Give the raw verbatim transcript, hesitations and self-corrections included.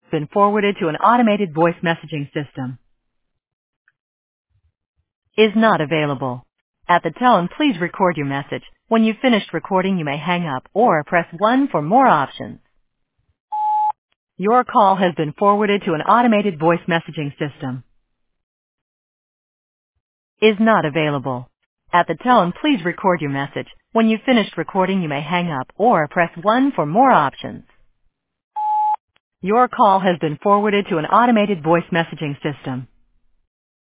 Been forwarded to an automated voice messaging system. Is not available. At the tone, please record your message. When you've finished recording, you may hang up or press one for more options. Your call has been forwarded to an automated voice messaging system. Is not available. At the tone, please record your message. When you've finished recording, you may hang up or press one for more options. Your call has been forwarded to an automated voice messaging system.